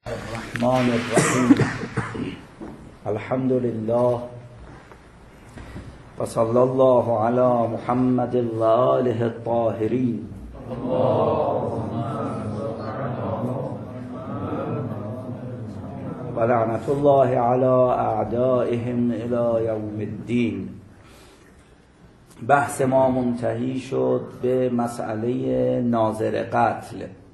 الرحمن الرحیم الحمد لله و صلی الله علی محمد و آله الطاهرین و لعنت الله علی اعدائهم الی یوم الدین. بحث ما منتهی شد به مسئله ناظر قتل.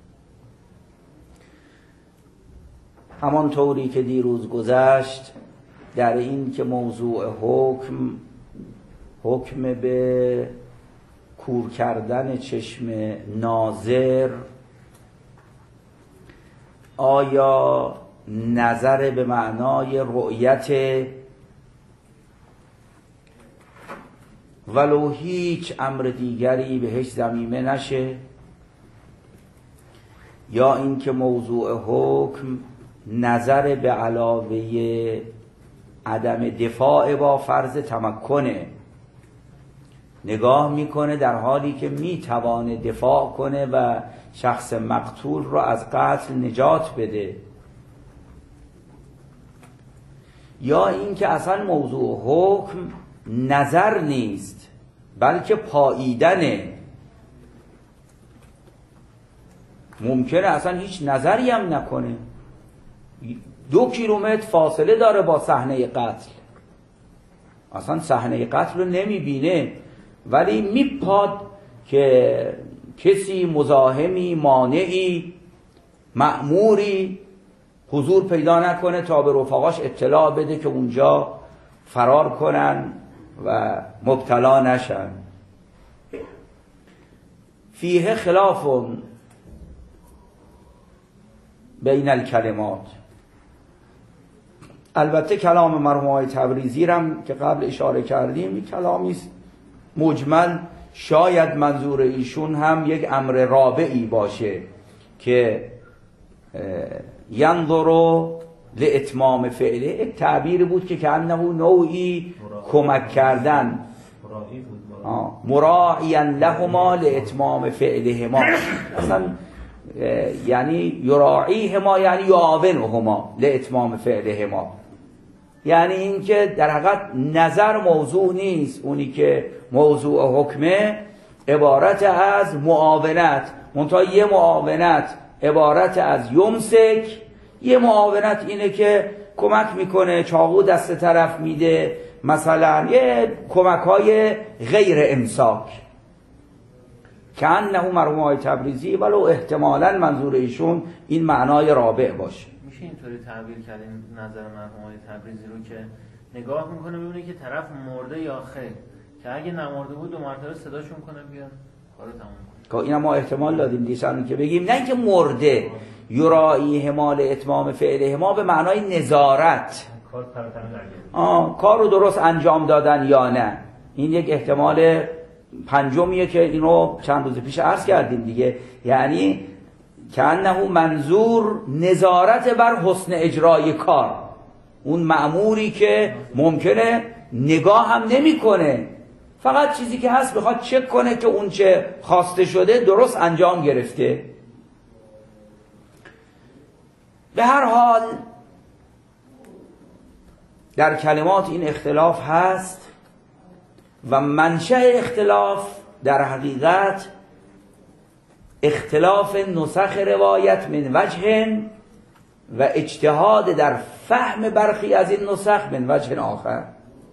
همان طوری که دیروز گذشت در این که موضوع حکم به کور کردن چشم ناظر آیا نظر به معنای رؤیت ولو هیچ امر دیگری بهش ضمیمه نشه، یا اینکه موضوع حکم نظر به علاوه عدم دفاع با فرض تمکنه، نگاه میکنه در حالی که میتوانه دفاع کنه و شخص مقتول را از قتل نجات بده، یا اینکه اصلا موضوع حکم نظر نیست بلکه پاییدنه. ممکنه اصلا هیچ نظری هم نکنه، 2 کیلومتر فاصله داره با صحنه قتل، اصلا صحنه قتل رو نمیبینه، ولی میپاد که کسی مزاحمی، مانعی، مأموری حضور پیدا نکنه تا به رفقاش اطلاع بده که اونجا فرار کنن و مبتلا نشن. فیه خلاف بین الکلمات. البته کلام مرحوم آقای تبریزی هم که قبل اشاره کردیم یک کلامی است مجمل، شاید منظور ایشون هم یک امر رابعی باشه که ینظر لاتمام فعله، یک تعبیر بود که کأنه نوعی کمک کردن، مراعیا لهما لاتمام فعلهما، اصلا یعنی یراعیهما یعنی یعاونهما لاتمام فعلهما، یعنی اینکه در حقیقت نظر موضوع نیست، اونی که موضوع حکمه عبارت از معاونت، منتها یه معاونت عبارت از یمسک، یه معاونت اینه که کمک میکنه، چاقو دست طرف میده، مثلا یه کمک های غیر امساک. که انه مرحوم آقای تبریزی ولو احتمالاً منظور ایشون این معنای رابع باشه. میشه اینطوری تعبیر کرد این نظر مرحوم آقای تبریزی رو که نگاه میکنه ببینه که طرف مرده یا خیر، که اگه نمرده بود 2 مرتبه صداشون کنه بیان کارو تموم کنه. که اینا ما احتمال دادیم دیشان که بگیم نه اینکه مرده، یراعی همال اتمام فعله ما به معنای نظارت، کار رو درست انجام دادن یا نه. این یک احتمال پنجمیه که اینو چند روز پیش عرض کردیم دیگه، یعنی که انه منظور نظارت بر حسن اجرای کار، اون مأموری که ممکنه نگاه هم نمی کنه، فقط چیزی که هست بخواد چک کنه که اون چه خواسته شده درست انجام گرفته. به هر حال در کلمات این اختلاف هست و منشأ اختلاف در حقیقت اختلاف نسخ روایت من وجه و اجتهاد در فهم برخی از این نسخ من وجه آخر.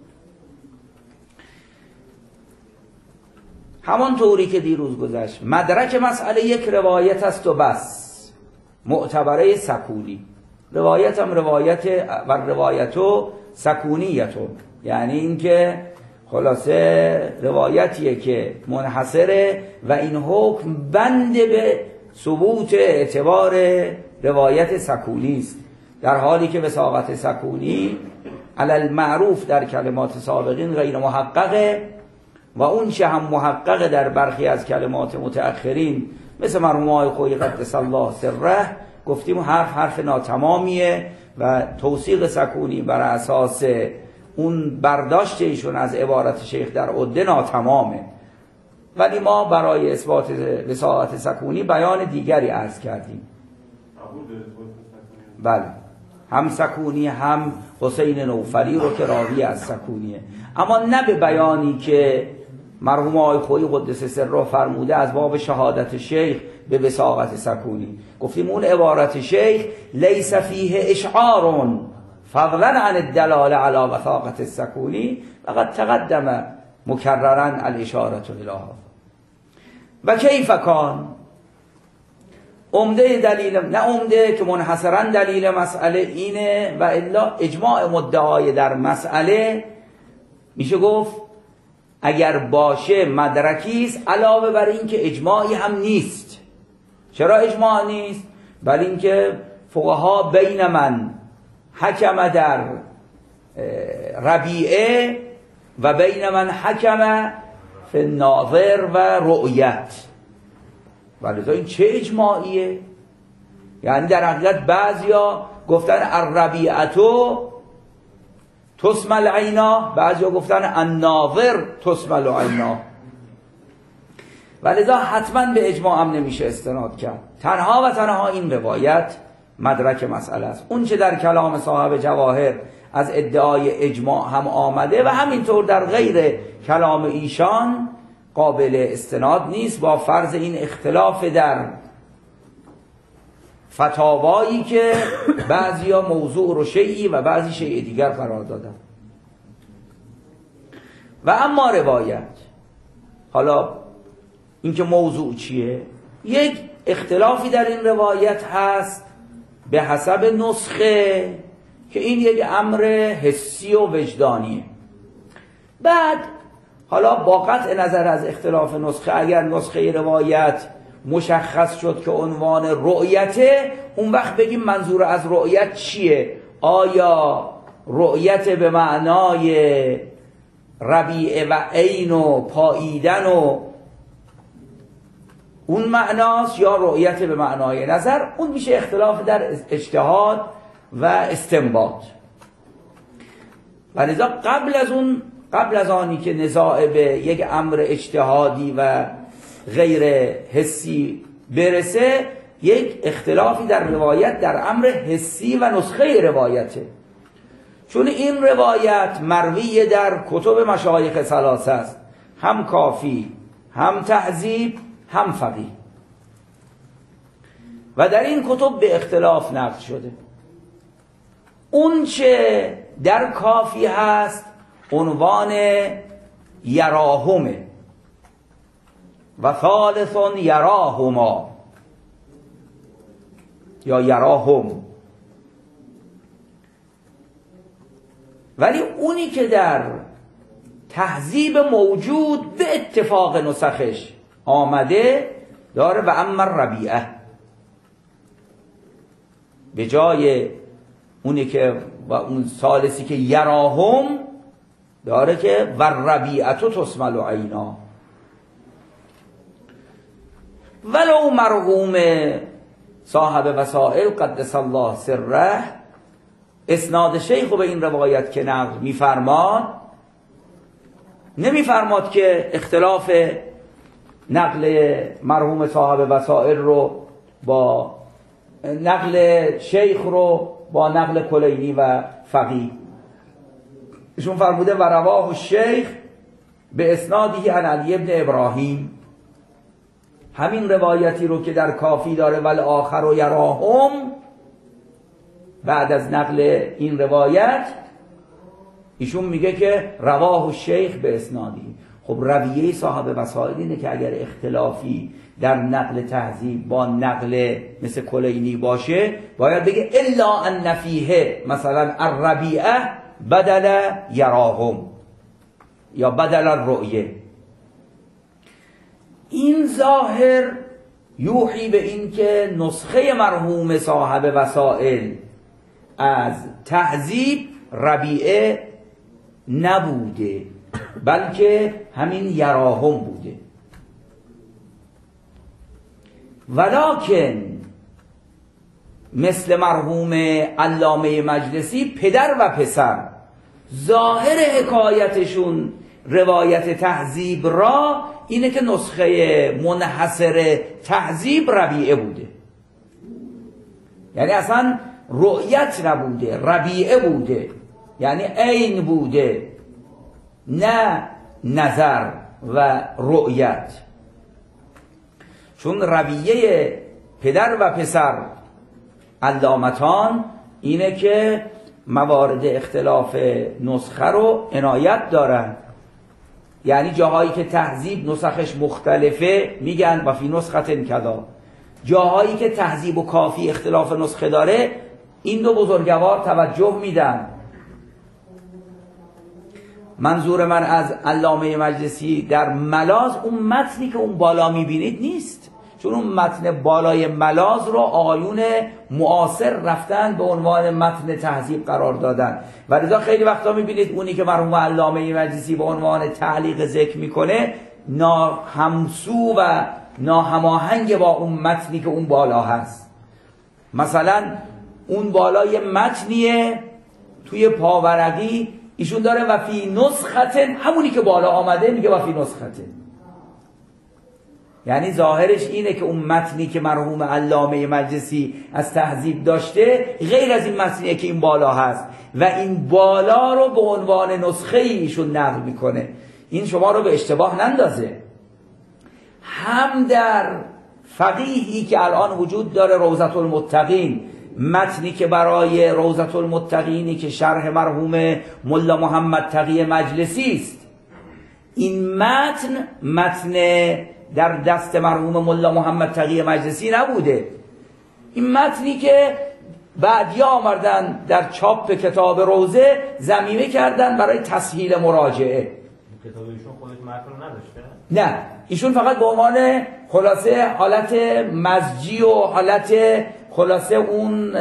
همان طوری که دیروز گذشت مدرک مسئله یک روایت است و بس، معتبره سکونی، روایت هم روایت و روایتو سکونیتون، یعنی اینکه خلاصه روایتیه که منحصره و این حکم بند به ثبوت اعتبار روایت سکونی است، در حالی که وثاقت سکونی علی المعروف در کلمات سابقین غیر محققه و اون چه هم محقق در برخی از کلمات متأخرین مثل مرحوم آقای خویی قدس الله سره گفتیم حرف ناتمامیه و توثیق سکونی بر اساس اون برداشت ایشون از عبارت شیخ در عده ناتمامه. ولی ما برای اثبات وثاقت سکونی بیان دیگری عرض کردیم. بله، هم سکونی هم حسین نوفلی رو که راوی از سکونیه، اما نه به بیانی که مرحوم آقای خویی قدس سره فرموده از باب شهادت شیخ به وثاقت سکونی. گفتیم اون عبارت شیخ لیس فیه اشعار فضلا عن الدلاله علی وثاقت السکونی فقد تقدم مکررا الاشاره الیها. و کیف کان، عمده دلیل، نه عمده که منحصرا دلیل مسئله اینه و الا اجماع مدعای در مسئله میشه گفت اگر باشه مدرکیست، علاوه بر این که اجماعی هم نیست. چرا اجماع نیست؟ بل اینکه فقها بین من حکم در ربیعه و بین من حکم فی الناظر و رؤیت. ولی این چه اجماعیه؟ یعنی در حقیقت بعضیا گفتن الربیعتو تسمى العینا، بعضیا گفتن الناظر تسمى العینا. ولذا حتما به اجماع هم نمیشه استناد کرد. تنها و تنها این روایت مدرک مسئله است. اون چه در کلام صاحب جواهر از ادعای اجماع هم آمده و همینطور در غیر کلام ایشان قابل استناد نیست، با فرض این اختلاف در فتاوایی که بعضیا موضوع رو شیعی و بعضی شیء دیگر قرار دادن. و اما روایت، حالا اینکه موضوع چیه، یک اختلافی در این روایت هست به حسب نسخه که این یک امر حسی و وجدانیه. بعد حالا با قطع نظر از اختلاف نسخه، اگر نسخه روایت مشخص شد که عنوان رؤیته، اون وقت بگیم منظور از رؤیت چیه؟ آیا رؤیت به معنای ربیعه و عین و پاییدن و اون معناست، یا رؤیت به معنای نظر؟ اون میشه اختلاف در اجتهاد و استنباط. و لذا قبل از آنی که نزاع به یک امر اجتهادی و غیر حسی برسه، یک اختلافی در روایت در امر حسی و نسخه روایته. چون این روایت مروی در کتب مشایخ ثلاثه است، هم کافی، هم تهذیب، هم فقیه، و در این کتب به اختلاف نقل شده. اون چه در کافی هست عنوان یراهمه و ثالث یراهما یا یراهم، ولی اونی که در تهذیب موجود به اتفاق نسخش آمده داره و اما ربیعه، به جای اونی که و اون ثالثی که یراهم داره که و ربیعتو تسمى العینا. ولو مرحوم صاحب وسائل قدس الله سره اسناد شیخ به این روایت که نقل میفرماد، نمیفرماد که اختلاف نقل مرحوم صاحب وسائل رو با نقل شیخ رو با نقل کلینی و فقیه. ایشون فرموده و رواه الشیخ به اسنادی عن علی ابن ابراهیم، همین روایتی رو که در کافی داره ول آخر و یراهم، بعد از نقل این روایت ایشون میگه که رواه الشیخ به اسنادی. خب رویه صاحب وسائل اینه که اگر اختلافی در نقل تهذیب با نقل مثل کلینی باشه، باید بگه الا ان فیه مثلا الربیعه بدل یراهم یا بدل الرؤیه. این ظاهر یوحی به این که نسخه مرحوم صاحب وسائل از تهذیب ربیعه نبوده، بلکه همین یراهم بوده. ولکن مثل مرحوم علامه مجلسی پدر و پسر ظاهر حکایتشون روایت تهذیب را اینه که نسخه منحصر تهذیب ربیعه بوده. یعنی اصلا رؤیت نبوده، ربیعه بوده، یعنی عین بوده، نه نظر و رؤیت. چون ربیعه پدر و پسر علامتان اینه که موارد اختلاف نسخه رو عنایت دارن، یعنی جاهایی که تهذیب نسخش مختلفه میگن و فی نسخه کذا، جاهایی که تهذیب و کافی اختلاف نسخه داره این دو بزرگوار توجه میدن. منظور من از علامه مجلسی در ملاز اون متنی که اون بالا میبینید نیست، چون اون متن بالای ملاز رو آقایون معاصر رفتن به عنوان متن تهذیب قرار دادن و لذا خیلی وقتا میبینید اونی که مرحوم علامه مجلسی به عنوان تعلیق ذکر میکنه ناهمسو و ناهماهنگ با اون متنی که اون بالا هست. مثلا اون بالای متنیه توی پاورقی ایشون داره و فی نسخه، همونی که بالا آمده میگه و فی نسخه، یعنی ظاهرش اینه که اون متنی که مرحوم علامه مجلسی از تهذیب داشته غیر از این متنیه که این بالا هست و این بالا رو به عنوان نسخه ایشون نقل میکنه. این شما رو به اشتباه نندازه. هم در فقیهی که الان وجود داره روضة المتقین، متنی که برای روضة المتقینی که شرح مرحوم ملا محمد تقی مجلسی است، این متن در دست مرحوم ملا محمد تقی مجلسی نبوده. این متنی که بعدیا آمدن در چاپ کتاب روضه ضمیمه کردن برای تسهیل مراجعه. کتاب ایشون خودش متن رو نداشته؟ نه، ایشون فقط به عنوان خلاصه حالت مزجی و حالت خلاصه اون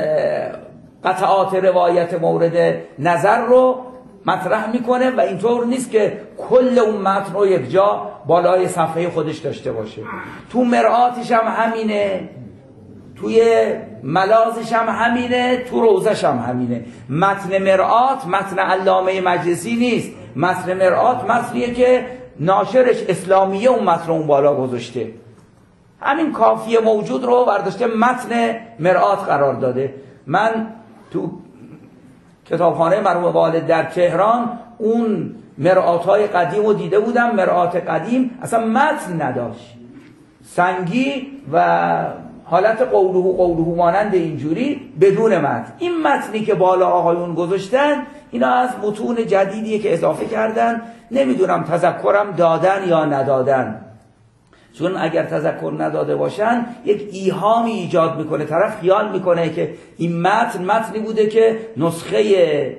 قطعات روایت مورد نظر رو مطرح میکنه و اینطور نیست که کل اون متن رو یک جا بالای صفحه خودش داشته باشه. تو مرآتش هم همینه، توی ملازش هم همینه، تو روزش هم همینه. متن مرآت متن علامه مجلسی نیست. متن مرآت متنیه که ناشرش اسلامیه اون متن اون بالا گذاشته، همین کافیه موجود رو برداشته متن مرآت قرار داده. من تو کتابخانه مرحوم والد در تهران اون مرآت‌های قدیم رو دیده بودم. مرآت قدیم اصلا متن نداشت، سنگی و حالت قوله مانند اینجوری بدون متن. این متنی که بالا آقایون گذاشتن اینا از متون جدیدیه که اضافه کردن، نمیدونم تذکرم دادن یا ندادن، چون اگر تذکر نداده باشن یک ایهامی ایجاد میکنه، طرف خیال میکنه که این متنی بوده که نسخه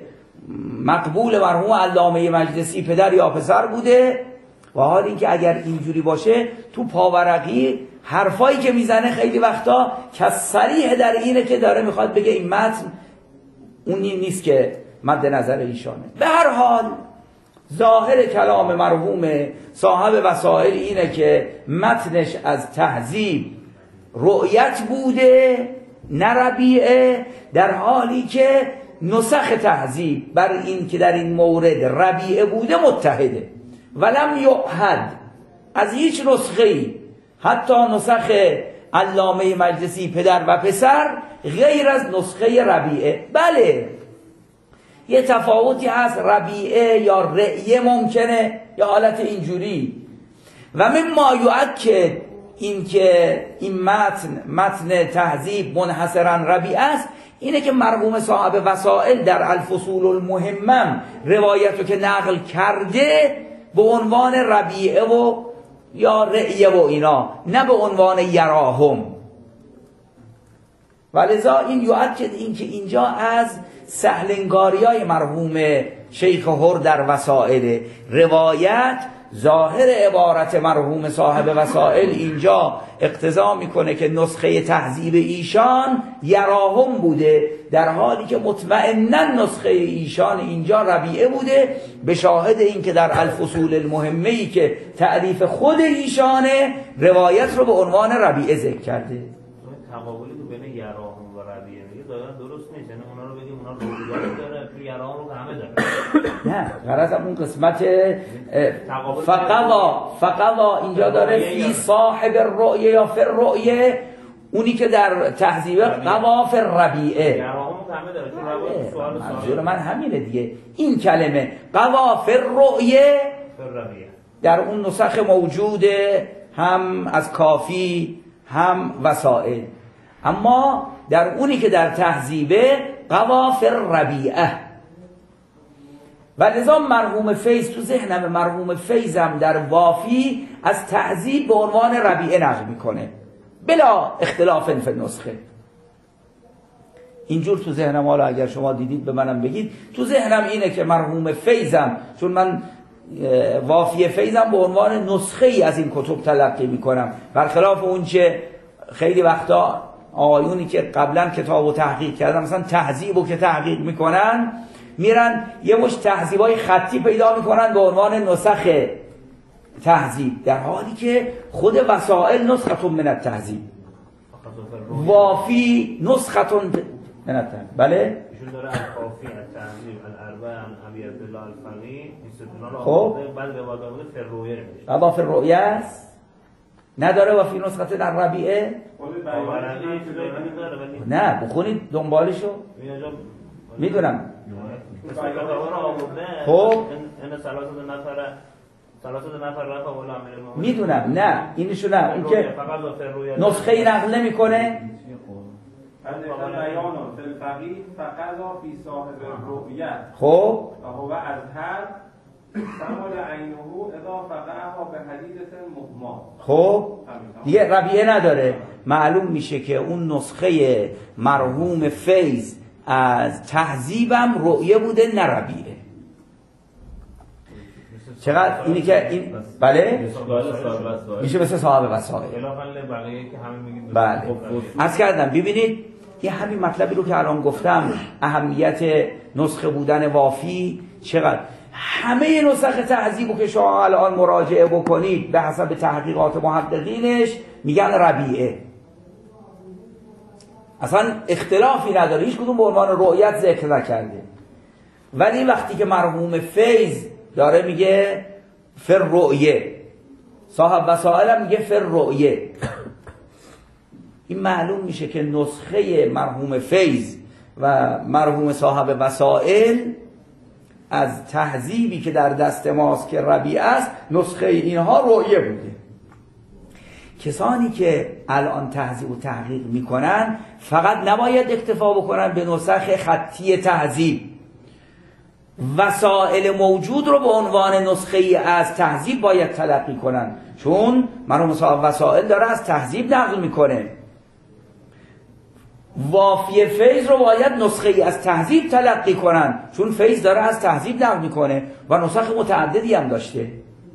مقبول مرحوم علامه مجلسی پدر یا پسر بوده، و حال اینکه اگر اینجوری باشه تو پاورقی حرفایی که میزنه خیلی وقتا که صریح در اینه که داره میخواد بگه این متن اونی نیست که مد نظر ایشانه. به هر حال ظاهر کلام مرحوم صاحب وسائل اینه که متنش از تهذیب رؤیت بوده نه ربیعه، در حالی که نسخ تهذیب بر این که در این مورد ربیعه بوده متحده. ولم یعهد از هیچ نسخه‌ای، حتی نسخ علامه مجلسی پدر و پسر، غیر از نسخه ربیعه. بله یه تفاوتی هست، ربیعه یا رعیه ممکنه یا حالت اینجوری. و مما یؤکد این که این متن تهذیب منحصرا ربیعه است اینه که مرحوم صاحب وسائل در الفصول المهمم روایتو که نقل کرده به عنوان ربیعه و یا رعیه و اینا، نه به عنوان یراهم. ولذا این یؤکد این که اینجا از سهلنگاریای مرحوم شیخ هر در وسائل روایت، ظاهر عبارت مرحوم صاحب وسائل اینجا اقتضا میکنه که نسخه تهذیب ایشان یراهم بوده، در حالی که مطمئناً نسخه ایشان اینجا ربیعه بوده، به شاهد این که در الفصول المهمه‌ای که تعریف خود ایشانه روایت رو به عنوان ربیعه ذکر کرده. تقابلی تو بین یراهم و ربیعه میگه ظاهرا درست نیست، یعنی اونا رو بگیم اونا رو داره، تو یراهم رو همه داره. نه، غرضم اون قسمت فقضا اینجا داره فی صاحب الرؤیه یا فی الرؤیه، اونی که در تهذیب قوا فی الربیعه. یراهم همه داره، چون روایت سوال منظور من همینه دیگه. این کلمه قوافر رؤیه ربیعه در اون نسخ موجوده، هم از کافی هم وسائل، اما در اونی که در تهذیبه قوافر ربیعه. و لذا مرحوم فیض تو ذهنم، مرحوم فیضم در وافی از تهذیب به عنوان ربیعه نقل میکنه بلا اختلاف فی النسخه. اینجور تو ذهنم، حالا اگر شما دیدید به منم بگید، تو ذهنم اینه که مرحوم فیضم، چون من وافی فیضم به عنوان نسخه ای از این کتب تلقی میکنم، برخلاف اون چه خیلی وقتا آقایونی که قبلا کتاب و تحقیق کردن، مثلا تهذیب رو که تحقیق میکنن میرن یه مش تهذیبای خطی پیدا میکنن به عنوان نسخ تهذیب، در حالی که خود وسائل نسختون من التهذیب، وافی نسختون من التهذیب. بله ایشون داره الکافی، التهذیب، الاربعه، ابی عبدالله الفقی، این ستون خب رو بعد روایت آورده فررویه نمیشه. قوافر رؤیه است نداره و فی نسخه در ربیعه نه، بخونید دنبالشو میدونم. خب میدونم، نه اینشو نه، اون که نسخه ای نقل نمیکنه. خب خب دیگه ربیعه نداره. معلوم میشه که اون نسخه مرحوم فیض از تهذیبم رؤیه بوده نه ربیعه. چقدر اینی که این بله میشه مثل صاحب وسائل. بله عرض کردم ببینید یه همین مطلبی رو که الان گفتم، اهمیت نسخه بودن وافی چقدر. همه نسخ تهذیبو که شما الان مراجعه بکنید به حسب تحقیقات محققینش میگن ربیعه، اصلا اختلافی نداره، هیچ کدوم به عنوان رؤیت ذکر نکرده. ولی وقتی که مرحوم فیض داره میگه فر رؤیه، صاحب وسائل هم میگه فر رؤیه، این معلوم میشه که نسخه مرحوم فیض و مرحوم صاحب وسائل از تهذیبی که در دست ماست که ربیعه است، نسخه اینها رؤیه بوده. کسانی که الان تهذیب و تحقیق میکنن فقط نباید اکتفا بکنن به نسخ خطی تهذیب، وسائل موجود رو به عنوان نسخه ای از تهذیب باید تلقی کنن، چون مرحوم صاحب وسائل داره از تهذیب نقل میکنه. وافی فیض رو باید نسخه ای از تهذیب تلقی کنن، چون فیض داره از تهذیب نقل میکنه و نسخ متعددی هم داشته.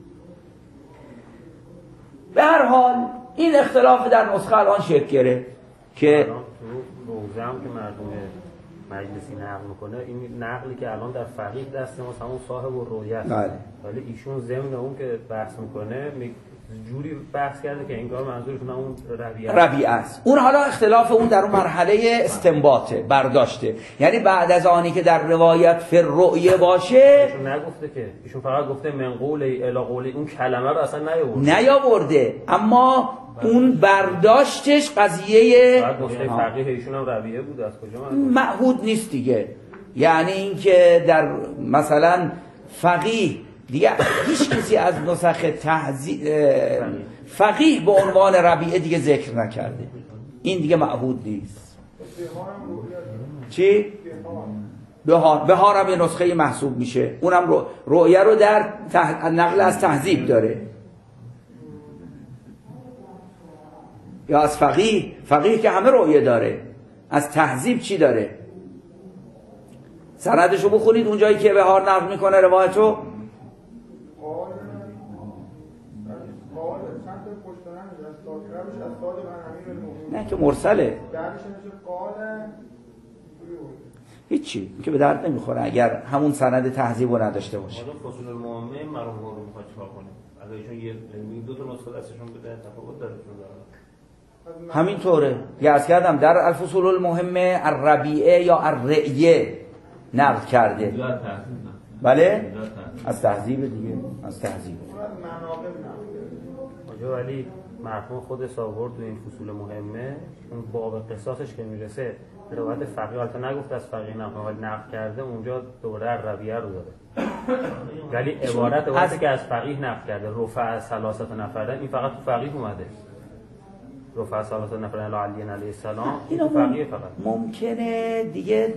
به هر حال این اختلاف در نسخه الان شکل گرفت که روزه هم که مردم مجلسی نقل میکنه، این نقلی که الان در فقیه دست ماست همون صاحب و رویه است، ولی ایشون ضمن اون که بحث میکنه جوری بحث کرده که انگار منظورشون اون ربیعه است. اون حالا اختلاف اون در اون مرحله استنباطه، برداشته، یعنی بعد از آنی که در روایت فر رؤیه باشه. ایشون نگفته که، ایشون فقط گفته من قولی الی قولی، اون کلمه رو اصلا نیاورده، اما اون برداشتش قضیه بعد گفته فقیه ایشون هم ربیعه بود، از کجا معهود نیست دیگه. یعنی اینکه در مثلا فقیه دیگه هیچ کسی از نسخ فقیه به عنوان ربیعه دیگه ذکر نکرده، این دیگه معهود نیست. چی؟ بهار هم یه نسخه محسوب میشه، اونم رؤیه رو در نقل از تهذیب داره. یا از فقیه که همه رؤیه داره، از تهذیب چی داره؟ سندشو بخونید اونجایی که بهار نقل میکنه روایتو. نه که مرسله، هیچی که به درد نمیخوره اگر همون سند تهذیب رو نداشته باشه. فصول المهمه مرحوم رو میخواد چیکار کنه؟ اگه ایشون یه دو تا نسخه دستشون بده تفاوت داره. همینطوره که عرض کردم در الفصول المهمه الربیعه یا الرعیه نقل کرده. بله؟ از تهذیب دیگه، از تهذیب. ولی مرحوم خود آورد تو این فصول مهمه، اون باب قصاصش که میرسه روایت فقیه، البته نگفت از فقیه نقل، ولی نقل کرده اونجا دوباره ربیعه رو داره، ولی عبارتی که از فقیه نقل کرده رفع از ثلاثه نفرن، این فقط تو فقیه اومده، رفع از ثلاثه نفرن علی علیه السلام، این تو فقیه فقط. ممکنه دیگه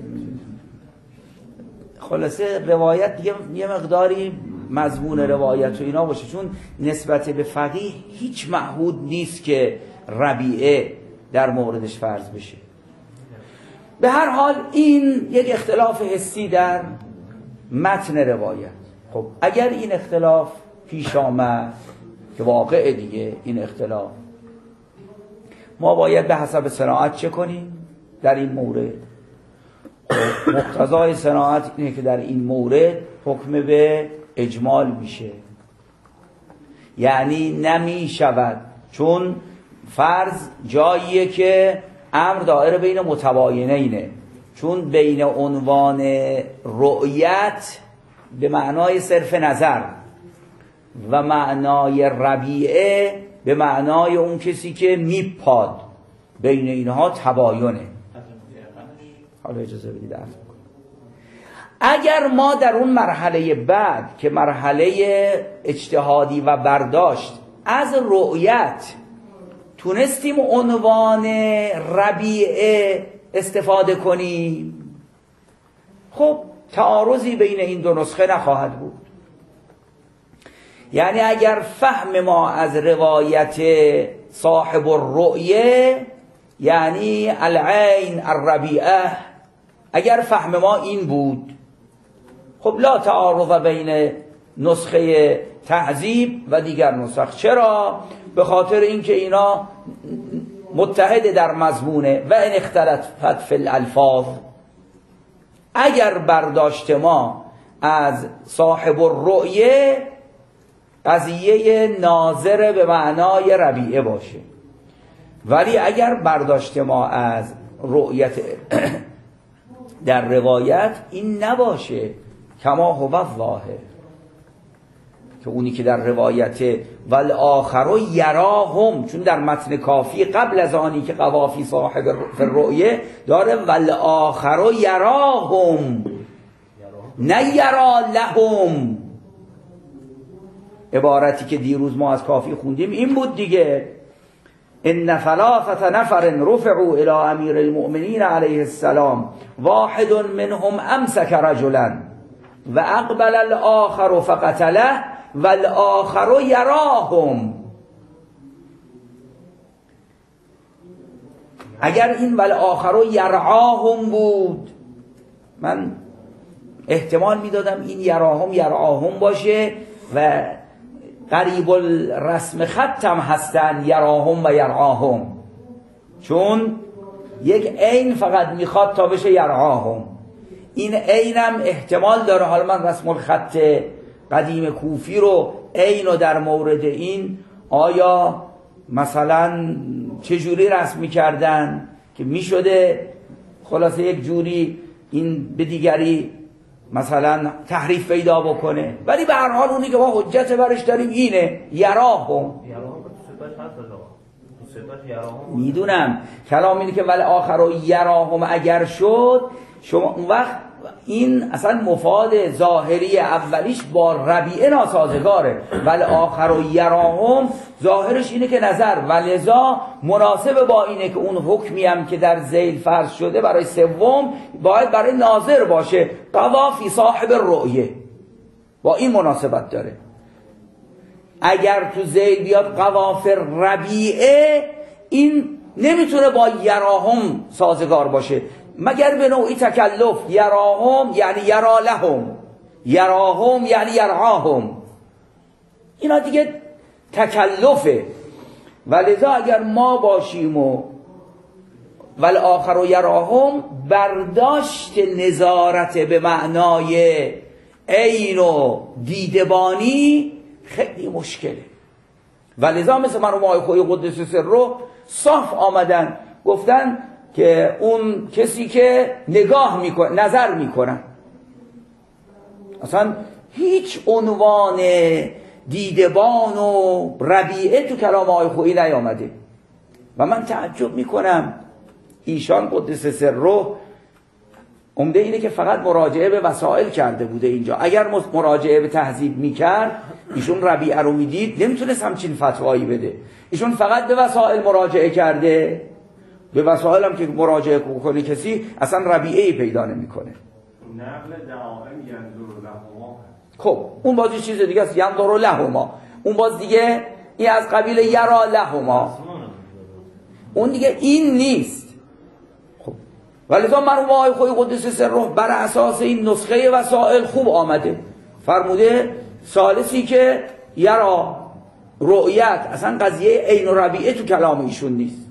خلاصه روایت دیگه یه مقداری مضمون روایت و اینا باشه، چون نسبت به فقیه هیچ معهود نیست که ربیعه در موردش فرض بشه. به هر حال این یک اختلاف حسی در متن روایت. خب اگر این اختلاف پیش آمد که واقع دیگه این اختلاف، ما باید به حسب صناعت چه کنیم در این مورد؟ مقتضای صناعت اینه که در این مورد حکم به اجمال میشه، یعنی نمی شود، چون فرض جاییه که امر دائره بین متباینینه، چون بین عنوان رؤیت به معنای صرف نظر و معنای ربیعه به معنای اون کسی که میپاد، بین اینها تباینه. حالا اجازه بدید عرض کنم. اگر ما در اون مرحله بعد که مرحله اجتهادی و برداشت از رؤیت تونستیم عنوان ربیعه استفاده کنیم، خب تعارضی بین این دو نسخه نخواهد بود. یعنی اگر فهم ما از روایت صاحب الرؤیه یعنی العین الربیعه، اگر فهم ما این بود، خب لا تعارض بین نسخه تهذیب و دیگر نسخ. چرا؟ به خاطر اینکه اینا متحد در مضمونه و ان اختلفت فی الالفاظ. اگر برداشت ما از صاحب الرؤیه قضیه ناظر به معنای ربیعه باشه، ولی اگر برداشت ما از رؤیت در روایت این نباشه، کما هو ظاهر، که اونی که در روایت والآخر یراهم، چون در متن کافی قبل از آنی که قوافی صاحب الرؤیه داره والآخر یراهم نه یرا لهم. عبارتی که دیروز ما از کافی خوندیم این بود دیگه، ان ثلاثه نفر رفعوا الى امیر المؤمنین علیه السلام واحد منهم امسک رجلا و اقبل الاخر فقتله والآخر یراهم. اگر این والآخر یرعاهم بود، من احتمال میدادم این یراهم باشه و قریب الرسم ختم هستن یراهم و یرعاهم، چون یک عین فقط میخواد تا بشه یرعاهم. این عینم احتمال داره، حالا من رسم الخط قدیم کوفی رو عین رو در مورد این آیا مثلا چجوری رسم میکردن که میشده خلاصه یک جوری این به دیگری مثلا تحریف پیدا بکنه، ولی به هر حال اونی که ما حجت برش داریم اینه یراهم. میدونم کلام اینه که ولی آخر و یراهم اگر شد، شما اون وقت این اصلا مفاد ظاهری اولیش با ربیعه ناسازگاره، ولی آخر و یراهم ظاهرش اینه که نظر، ولذا مناسب با اینه که اون حکمی هم که در ذیل فرض شده برای سوم باید برای ناظر باشه، قضا فی صاحب الرؤیه، با این مناسبت داره. اگر تو ذیل بیاد قضا فی ربیعه، این نمیتونه با یراهم سازگار باشه مگر به نوعی تکلف. یراهم یعنی یرا لهم، یراهم یعنی یرعاهم، اینا دیگه تکلفه. ولذا اگر ما باشیم و والآخر و یراهم، برداشت نظارت به معنای عین و دیدبانی خیلی مشکله. ولذا مثل مرحوم آقای خویی قدس سره صاف آمدن گفتن که اون کسی که نگاه میکنه، نظر میکنن، اصلا هیچ عنوان دیدبان و ربیعه تو کلام آقای خویی نیامده. و من تعجب میکنم ایشان قدس سره عمده اینه که فقط مراجعه به وسائل کرده بوده اینجا. اگر مراجعه به تهذیب میکرد، ایشون ربیعه رو میدید، نمیتونست همچین فتوایی بده. ایشون فقط به وسائل مراجعه کرده. به وسائل هم که مراجعه کنه کسی اصلا ربیعه پیدا نمیکنه. نقل دعائم ینظر لهما. خب اون باز یه چیز دیگه است، ینظر لهما. اون باز دیگه این از قبیل یرا لهما. اون دیگه این نیست. خب ولذا مرحوم آقای خویی قدس سره بر اساس این نسخه وسائل خوب آمده، فرموده ثالثی که یرا رؤیت، اصلا قضیه عین و ربیعه تو کلام ایشون نیست.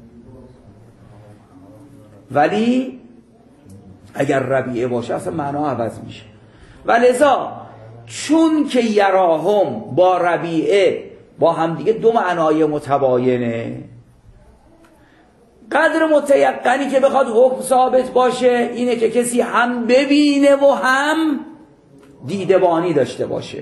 ولی اگر ربیعه باشه اصلا معنا عوض میشه. ولذا چون که یراهم با ربیعه با همدیگه دو معنای متباینه، قدر متیقنی که بخواد حکم ثابت باشه اینه که کسی هم ببینه و هم دیدبانی داشته باشه.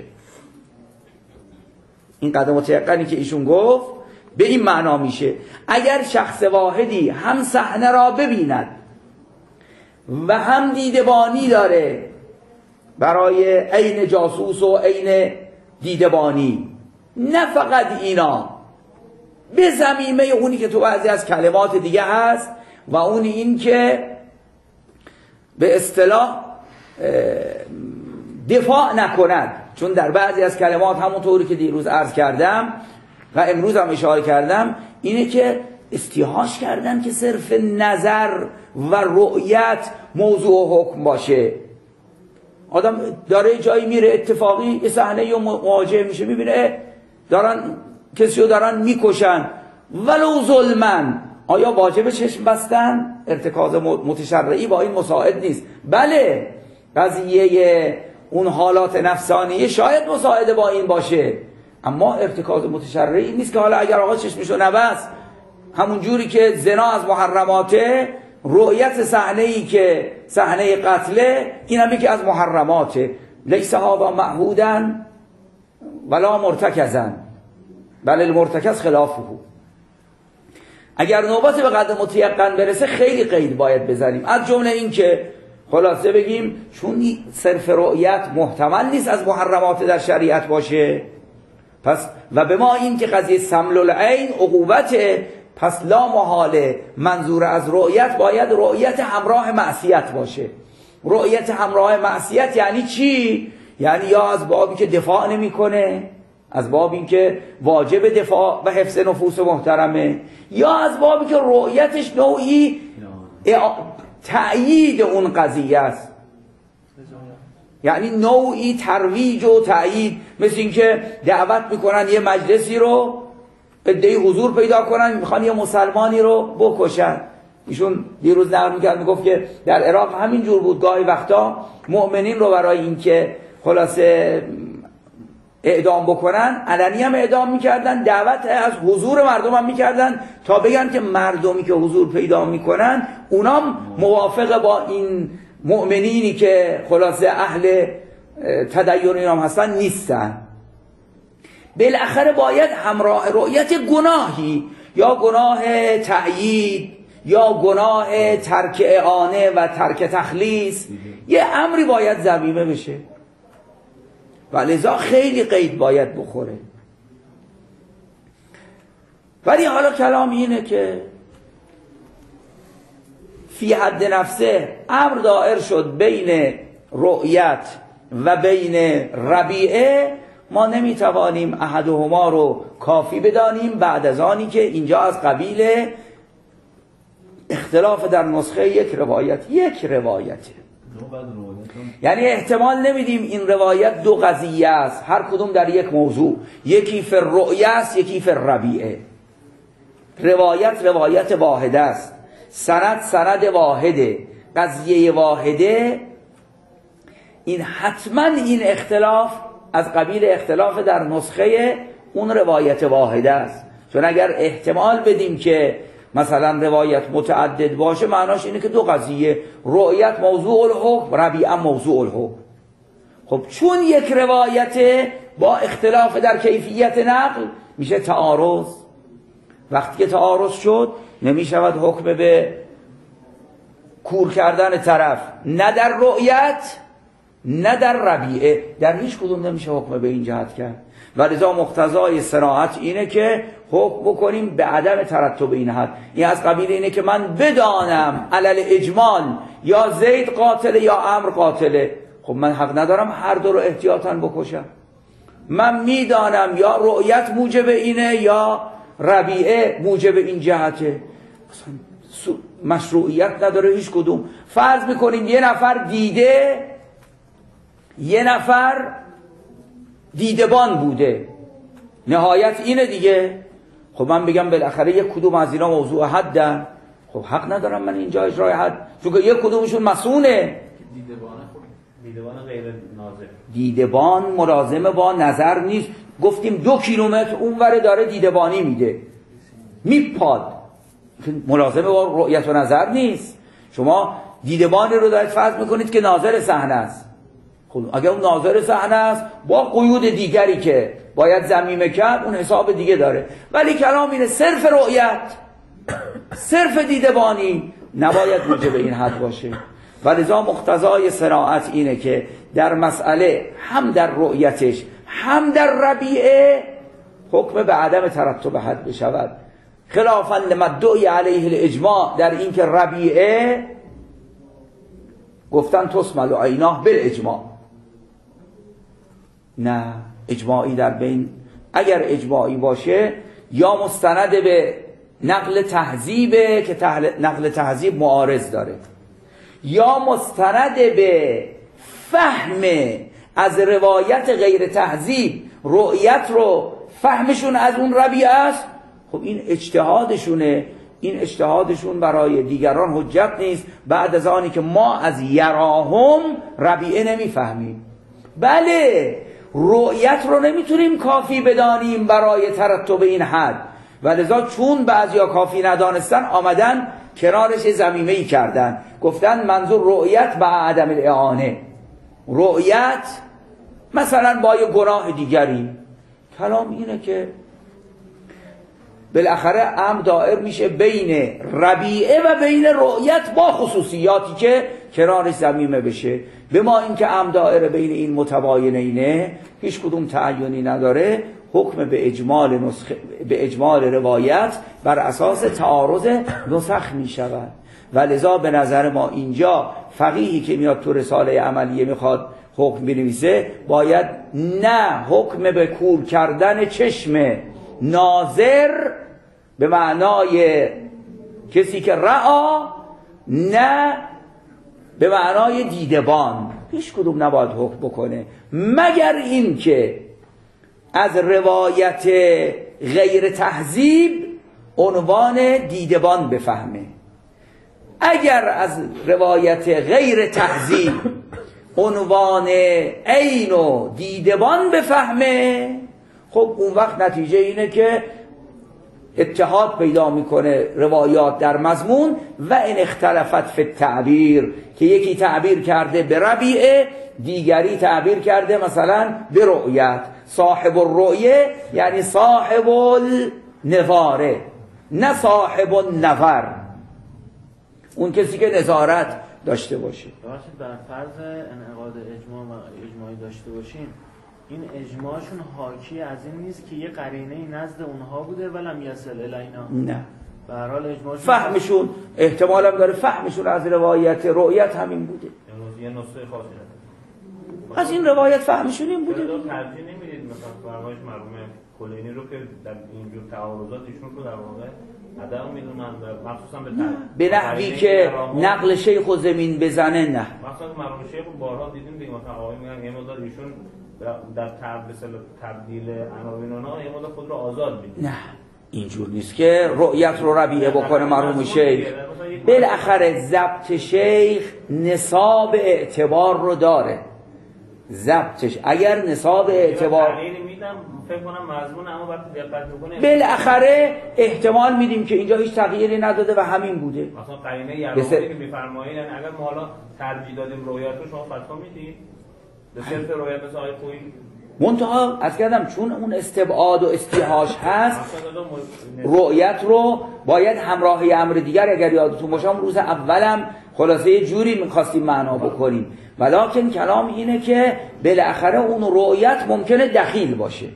این قدر متیقنی که ایشون گفت به این معنا میشه اگر شخص واحدی هم صحنه را ببیند و هم دیدبانی داره برای عین جاسوس و عین دیدبانی، نه فقط اینا، به ضمیمه اونی که تو بعضی از کلمات دیگه هست و اون این که به اصطلاح دفاع نکند. چون در بعضی از کلمات همونطوری که دیروز عرض کردم و امروز هم اشاره کردم اینه که استیحاش کردن که صرف نظر و رؤیت موضوع حکم باشه. آدم داره جایی میره اتفاقی یه صحنه یا مواجه میشه، میبینه دارن کسی رو دارن میکشن ولو ظلمن، آیا واجب چشم بستن؟ ارتکاز متشرعی با این مساعد نیست. بله قضیه اون حالات نفسانیه شاید مساعده با این باشه، اما ارتکاز متشرعی نیست که حالا اگر آقا چشمشو نبست همون جوری که زنا از محرماته، رؤیت صحنه‌ای که صحنه قتله این هم که از محرماته. لیس هذا معهودا ولا مرتکزا بل المرتکز خلافه. اگر نوبت به قدر متیقن برسه خیلی قید باید بزنیم، از جمله این که خلاصه بگیم چون صرف رؤیت محتمل نیست از محرمات در شریعت باشه، پس و به ما این که قضیه سمل العین عقوبته، پس لا محاله منظور از رؤیت باید رؤیت همراه معصیت باشه. رؤیت همراه معصیت یعنی چی؟ یعنی یا از بابی که دفاع نمی کنه، از باب این که واجب دفاع و حفظ نفوس محترمه، یا از بابی که رؤیتش نوعی تأیید اون قضیه است، یعنی نوعی ترویج و تأیید. مثل این که دعوت میکنن یه مجلسی رو عده‌ای حضور پیدا کنن، میخوان یه مسلمانی رو بکشن. ایشون دیروز نقل میکرد، میگفت که در عراق همین جور بود، گاهی وقتا مؤمنین رو برای این که خلاصه اعدام بکنن علنی هم اعدام میکردن، دعوت از حضور مردم هم میکردن تا بگن که مردمی که حضور پیدا میکنن اونام موافق با این مؤمنینی که خلاصه اهل تدین اینام هستن نیستن. بالاخره باید همراه رؤیت گناهی، یا گناه تأیید یا گناه ترک اعانه و ترک تخلیص، یه امری باید ضمیمه بشه و لذا خیلی قید باید بخوره. ولی حالا کلام اینه که فی حد نفسه امر دائر شد بین رؤیت و بین ربیعه، ما نمیتوانیم احدهما رو کافی بدانیم بعد از آنی که اینجا از قبیل اختلاف در نسخه یک روایته. یعنی احتمال نمیدیم این روایت دو قضیه است، هر کدوم در یک موضوع، یکی فی الرؤیه است یکی فی الربیعه. روایت واحده است، سند واحده، قضیه واحده. این حتما این اختلاف از قبیل اختلاف در نسخه اون روایت واحده است. چون اگر احتمال بدیم که مثلا روایت متعدد باشه، معناش اینه که دو قضیه، رؤیت موضوع الحکم، ربیعه موضوع الحکم. خب چون یک روایت با اختلاف در کیفیت نقل میشه تعارض. وقتی که تعارض شد نمی شود حکم به کور کردن طرف نه در رؤیت نه در ربیعه، در هیچ کدوم نمیشه حکم به این جهت کرد. ولذا مقتضای صراحت اینه که حکم بکنیم به عدم ترتب این حد. این از قبیل اینه که من بدانم علل اجمال یا زید قاتله یا عمرو قاتله، خب من حق ندارم هر دو رو احتیاطاً بکشم. من میدانم یا رؤیت موجب اینه یا ربیعه موجب این جهته، مشروعیت نداره هیچ کدوم. فرض میکنیم یه نفر دیده، یه نفر دیدبان بوده، نهایت اینه دیگه. خب من بگم بالاخره یک کدوم از اینا موضوع حدن، خب حق ندارم من اینجا اجرای حد، چون که یک کدومشون مسئوله. دیدبان غیر ناظر، دیدبان ملازم با نظر نیست. گفتیم 2 کیلومتر اونور داره دیدبانی میده، میپاد، ملازم با رؤیت و نظر نیست. شما دیدبانی رو دارید فرض میکنید که ناظر صحنه است. خب اگر اون ناظر صحنه است با قیود دیگری که باید ضمیمه کرد، اون حساب دیگه داره. ولی کلام اینه صرف رؤیت، صرف دیدبانی نباید موجب این حد باشه. ولذا مقتضای صراحت اینه که در مسئله هم در رؤیتش هم در ربیعه حکم به عدم ترتب حد بشود، خلافا لمدعی علیه الاجماع در این که ربیعه گفتن تسمل و عیناه بالاجماع. نه، اجماعی در بین اگر اجماعی باشه یا مستند به نقل تهذیبه که نقل تهذیب معارض داره، یا مستند به فهم از روایت غیر تهذیب رؤیت رو فهمشون از اون ربیعه است. خب این اجتهادشونه، این اجتهادشون برای دیگران حجت نیست بعد از آنی که ما از یراهم ربیعه نمیفهمیم. بله، رؤیت رو نمیتونیم کافی بدانیم برای ترتب این حد، ولذا چون بعضیا کافی ندانستن آمدن کنارش ضمیمه‌ای کردن، گفتن منظور رؤیت با عدم الاعانه، رؤیت مثلا با یه گناه دیگری. کلام اینه که بالاخره امر دائر میشه بین ربیعه و بین رؤیت با خصوصیاتی که کنارش ضمیمه بشه. به ما این که امر دائر بین این متباینینه هیچ کدوم تعیینی نداره، حکم به اجمال روایت بر اساس تعارض نسخ می شود. و لذا به نظر ما اینجا فقیهی که میاد تو رساله عملیه میخواد حکم بنویسه باید نه حکم به کور کردن چشم ناظر به معنای کسی که رعا، نه به معنای دیدبان، هیچ کدوم نباید حکم بکنه مگر این که از روایت غیر تهذیب عنوان دیدبان بفهمه. اگر از روایت غیر تهذیب عنوان عین و دیدبان بفهمه، خب اون وقت نتیجه اینه که اتحاد پیدا میکنه روایات در مضمون. و این اختلافت فی التعبیر، که یکی تعبیر کرده به ربیعه، دیگری تعبیر کرده مثلا به رؤیت. صاحب الرؤیه یعنی صاحب النظاره، نه صاحب النظر، اون کسی که نظارت داشته باشه. ببخشید، بر فرض انعقاد اجماع و اجماعی داشته باشیم، این اجماعشون حاکی از این نیست که یه قرینه‌ای نزد اونها بوده ولم یصل الینا؟ نه، به هر حال اجماعشون فهمشون احتمال هم داره فهمشون از روایت رؤیت همین بوده، یه نسخه خاصی نداره. از این روایت فهمشون این بوده. ترجیح نمیدید مثلا فرمایش مرحوم کلینی رو که در اینجور تعارضات ایشون رو در واقع عدم میدونن، مخصوصا به نحوی که نقل شیخ و زمین بزنه؟ نه، مثلا مرحوم شیخ بارها دیدیم دیگه، مثلا آقای میگن یه مقدار ایشون در تبدیل عناوین اونها یه مقدار خود رو آزاد میدید. نه، اینجور نیست که رؤیت رو ربیعه بکنه مرحوم شیخ. بالاخره ضبط شیخ نصاب اعتبار رو داره، ضبطش اگر نصاب اعتبار فکر کنم مضمون، اما وقتی دقت میکنه بالاخره احتمال میدیم که اینجا هیچ تغییری نداده و همین بوده. مثلا قرینه یرامی که میفرمایید، یعنی اگر ما حالا ترجیح دادیم رؤیت رو، شما فتوا میدید؟ به صرف رعایت مثل آقای خویی منتها از کردم چون اون استبعاد و استیحاش هست رؤیت رو باید همراه امر دیگر، اگر یادتون باشه روز اولم خلاصه یه جوری می‌خواستیم معنا بکنیم، ولکن کلام اینه که بالاخره اون رؤیت ممکنه دخیل باشه،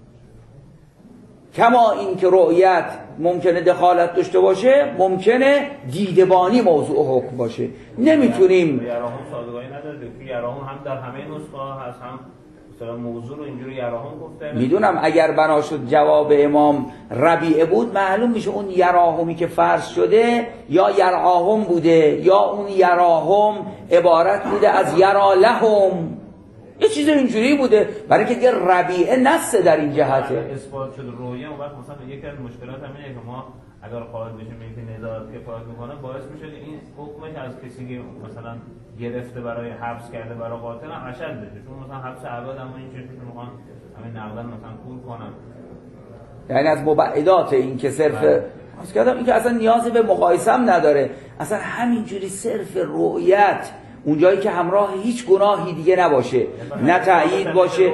کما این که رؤیت ممکنه دخالت داشته باشه ممکنه دیدبانی موضوع حکم باشه. نمیتونیم یراهم سازگاری نداره که یراهم هم در همه نسخه هست، هم مثلا موضوع رو اینجوری یراهم گفته. میدونم اگر بنا شد جواب امام ربیعه بود معلوم میشه اون یراهمی که فرض شده یا یرعاهم بوده یا اون یراهم عبارت بوده از یرا لهم، یه چیز اینجوری بوده، برای که ربیعه نص در این جهته. اثبات شد رویه اون وقت مثلا یکی از مشکلات همینه که ما اگر قائل بشیم اینکه نظارت کفایت میکنه باعث میشه که این حکمش از کسی که مثلا گرفته برای حبس کرده برای قاتل هم اشد بشه، چون مثلا حبس ابد اما این چیزی که میخوان همین نقدن مثلا کور کنن، یعنی از مبعدات این که صرف از کردم این که اصلا نیازی به مقایسه هم نداره، اصلا همینجوری صرف رؤیت اونجایی که همراه هیچ گناهی دیگه نباشه، نه تأیید باشه،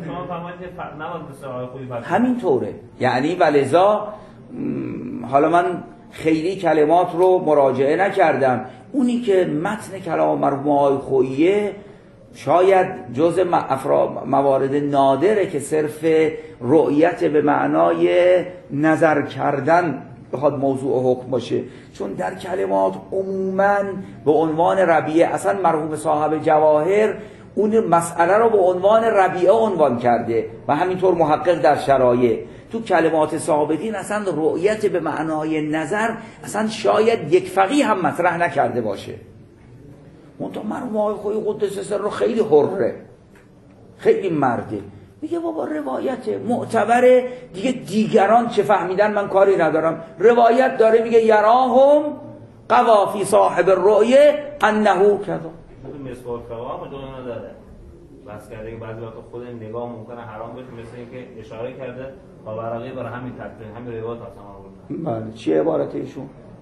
همین طوره. یعنی ولذا حالا من خیلی کلمات رو مراجعه نکردم، اونی که متن کلام مرحوم آقای خوییه شاید جز موارد نادره که صرف رؤیت به معنای نظر کردن بخواد موضوع حکم باشه، چون در کلمات عموماً به عنوان ربیعه، اصلا مرحوم صاحب جواهر اون مسئله رو به عنوان ربیعه عنوان کرده و همینطور محقق در شرایع. تو کلمات ثابتین اصلا رؤیت به معنای نظر اصلا شاید یک فقیه هم مطرح نکرده باشه. منتها مرحوم آقای خویی قدس سر رو خیلی حره، خیلی مرده، میگه بابا روایت معتبره دیگه، دیگران چه فهمیدن من کاری ندارم، روایت داره میگه یراهم قوافی صاحب الرؤیه انه کذا. مسواک قوا مدون نداره، بس کرده که بعضی وقتا خود نگاه ممکنه حرام بشه، مثل اینکه اشاره کرده خاورقی برای همین تکریم همین روایت اصلا بله. چی عبارت ایشون؟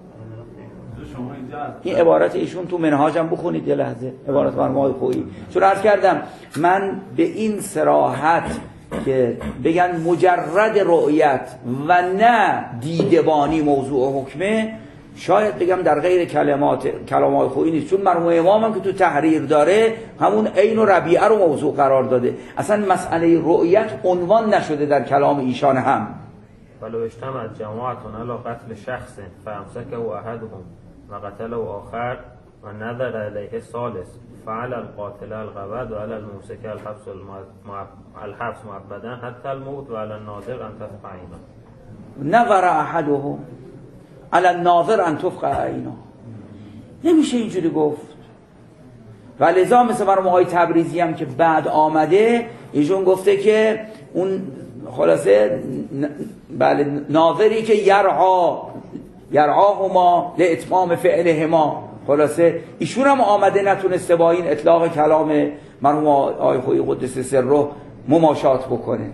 این عبارت ایشون تو منهاجم بخونید یه لحظه، عبارت مرحوم آقای خویی، چون عرض کردم من به این صراحت که بگن مجرد رؤیت و نه دیدبانی موضوع حکمه، شاید بگم در غیر کلام آقای خویی نیست، چون مرحوم امام هم که تو تحریر داره همون عین و ربیعه رو موضوع قرار داده، اصلا مسئله رؤیت عنوان نشده در کلام ایشان هم. ولو اجتمعت جماعة على قتل شخص فامسكه احدهم وقتله آخر ونظر عليه الثالث فعلى القاتل القود وعلى الممسك الحبس مؤبدا حتى الموت وعلى الناظر ان تفقع عينه. نظر احدهم على الناظر ان تفقع عينه. نمیشه اینجوری گفت. و لذا مثل مرحوم آقای تبریزی هم که بعد آمده ایشون گفته که اون خلاصه بله ناظری که یرعاهما لاتمام فعلهما، خلاصه ایشون هم آمده نتونسته با این اطلاق کلام مرحوم آقای خویی قدس سره مماشات بکنه.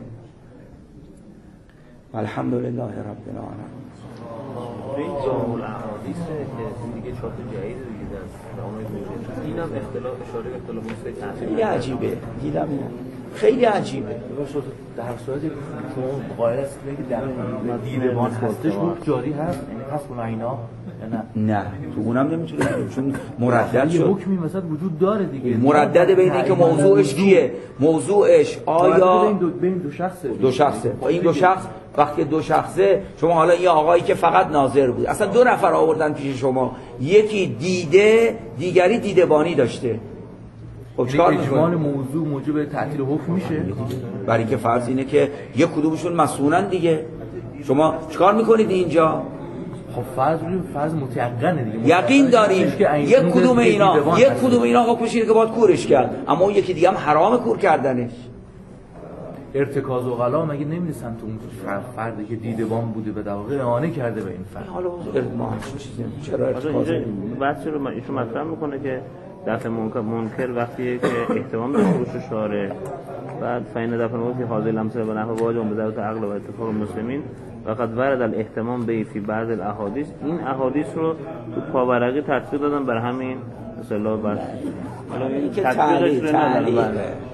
الحمدلله رب العالمین. این جامع الاحادیث که دیگه چاپ جدید دیگه در نامه موجود، اینم اختلاف اشاره اختلاف مستقیم خیلی عجیبه، دیدم خیلی عجیبه. در صورتی که شما قائل هستید که در دیدبان هستش حکم جاری هست، یعنی پس اون اینا نه تو اونم نمیتونه چون مردد شد. حکمی مثلا وجود داره دیگه، مردد بین اینکه موضوعش کیه، موضوعش آیا بین دو شخصه. این دو شخص وقتی دو شخصه، شما حالا این آقایی که فقط ناظر بود، اصلا دو نفر آوردن پیش شما، یکی دیده دیگری دیدبانی داشته، خب چیکار اجمال موضوع موجب تعطیل حکم میشه؟ برای که فرض اینه که یک کدومشون مسئولن دیگه، شما چیکار میکنید اینجا؟ خب فرض متیقنه دیگه، یقین داریم یک کدوم اینا حکمش اینه که باید کورش کرد، اما اون یکی دیگه هم حرام کور کردنش. ارتکاز و غلا مگه نمی‌رسن تو اون فردی که دیدبان بوده به در واقع اعانه کرده به این فرد؟ حالا چرا ارتکاز بحث رو ایشون مطرح میکنه که دفع منکر وقتی که احتمام به خروش شاره، بعد فین دفع منکر حاضر لمسه و نحو واجب به ضرورت عقل و اتفاق المسلمین وقد ورد الاهتمام به فی بعض الاحادیث. این احادیث رو تو پاورقی تطبیق دادن بر همین مثلا بحث. که تعلیق